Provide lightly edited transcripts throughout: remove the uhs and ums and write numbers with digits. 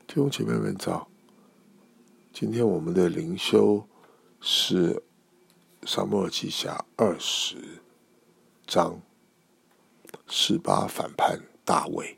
弟兄姐妹们早，今天我们的灵修是撒母耳记下20章示巴反叛大卫。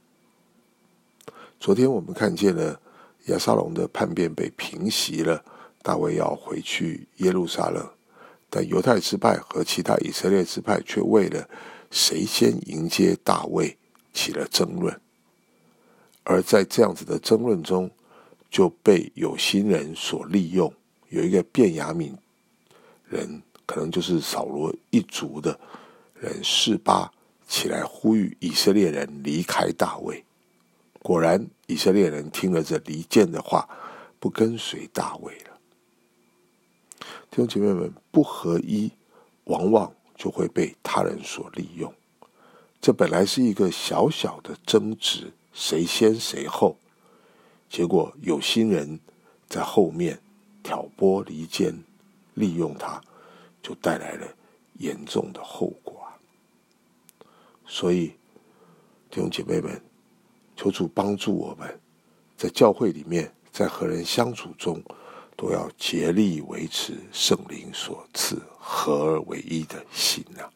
昨天我们看见了亚撒龙的叛变被平息了，大卫要回去耶路撒冷，但犹太支派和其他以色列支派却为了谁先迎接大卫起了争论，而在这样子的争论中就被有心人所利用。有一个便雅悯人，可能就是扫罗一族的人示巴，起来呼吁以色列人离开大卫。果然以色列人听了这离间的话，不跟随大卫了。弟兄姐妹们，不合一往往就会被他人所利用。这本来是一个小小的争执，谁先谁后，结果有心人在后面挑拨离间，利用它，就带来了严重的后果。所以弟兄姐妹们，求主帮助我们，在教会里面，在和人相处中，都要竭力维持圣灵所赐合而为一的心啊。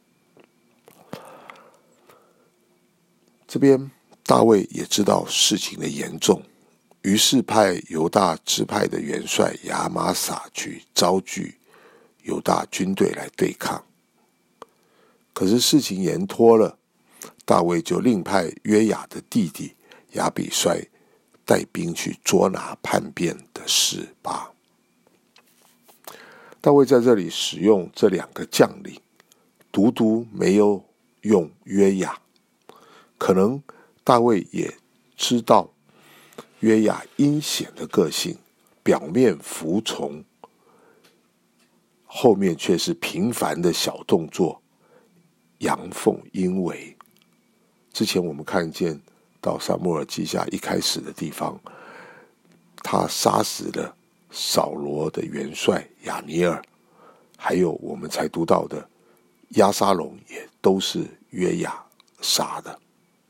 这边大卫也知道事情的严重，于是派犹大支派的元帅亚玛撒去招聚犹大军队来对抗。可是事情延拖了，大卫就另派约雅的弟弟亚比帅带兵去捉拿叛变的示巴。大卫在这里使用这两个将领，独独没有用约雅。可能大卫也知道约雅阴险的个性，表面服从，后面却是平凡的小动作，阳奉阴违。之前我们看见到撒母耳记下一开始的地方，他杀死了扫罗的元帅亚尼尔，还有我们才读到的押沙龙也都是约雅杀的。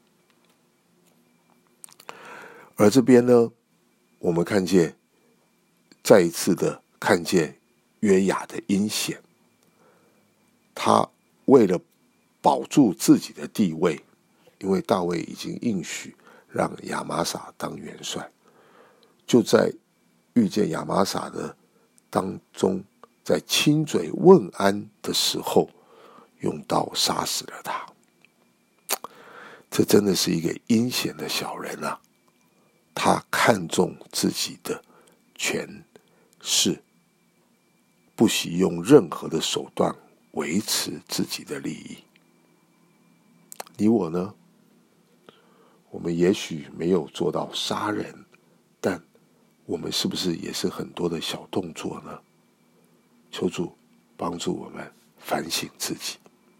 而这边呢，我们看见再一次的看见约雅的阴险，他为了保住自己的地位，因为大卫已经应许让亚玛撒当元帅，就在遇见亚玛撒的当中，在亲嘴问安的时候，用刀杀死了他。这真的是一个阴险的小人啊！他看重自己的权势，不惜用任何的手段维持自己的利益。你我呢？我们也许没有做到杀人，但我们是不是也是很多的小动作呢？求主帮助我们反省自己。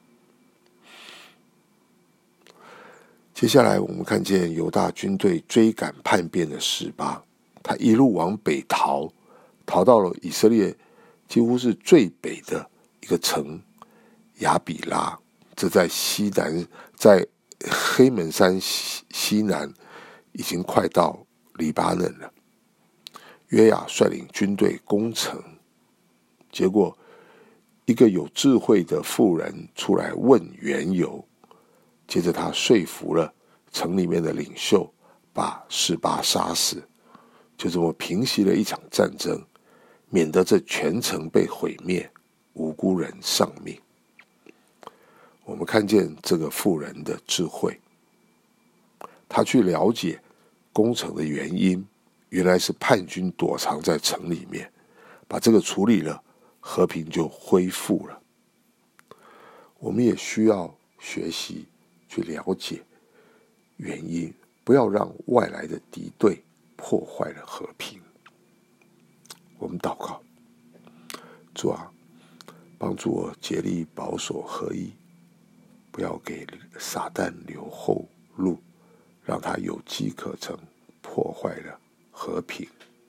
接下来我们看见犹大军队追赶叛变的示巴，他一路往北逃，逃到了以色列几乎是最北的一个城亚比拉，这在西南，在黑门山西南，已经快到黎巴嫩了。约雅率领军队攻城，结果一个有智慧的妇人出来问缘由，接着他说服了城里面的领袖，把示巴杀死，就这么平息了一场战争，免得这全城被毁灭，无辜人丧命。我们看见这个妇人的智慧，他去了解攻城的原因，原来是叛军躲藏在城里面，把这个处理了，和平就恢复了。我们也需要学习去了解原因，不要让外来的敌对破坏了和平。我们祷告，主啊，帮助我竭力保守合一，不要给撒旦留后路，让他有机可乘，破坏了和平。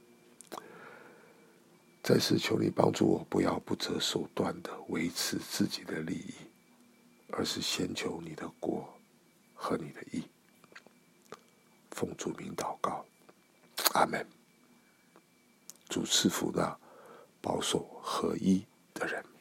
再次求你帮助我，不要不择手段的维持自己的利益，而是先求你的国和你的义。奉主名祷告， 阿们。主赐福那保守合一的人。